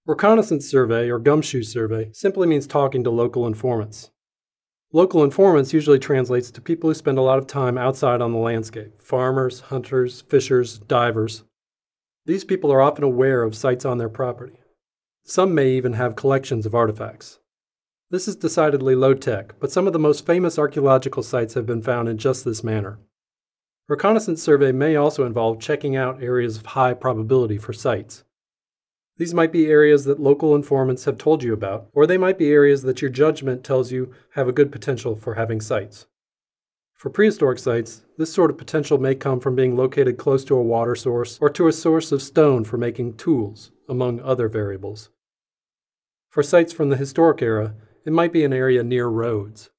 Reconnaissance survey, or gumshoe survey, simply means talking to local informants. Local informants usually translates to people who spend a lot of time outside on the landscape: farmers, hunters, fishers, divers. These people are often aware of sites on their property. Some may even have collections of artifacts. This is decidedly low-tech, but some of the most famous archaeological sites have been found in just this manner. Reconnaissance survey may also involve checking out areas of high probability for sites. These might be areas that local informants have told you about, or they might be areas that your judgment tells you have a good potential for having sites. For prehistoric sites, this sort of potential may come from being located close to a water source or to a source of stone for making tools, among other variables. For sites from the historic era, it might be an area near roads.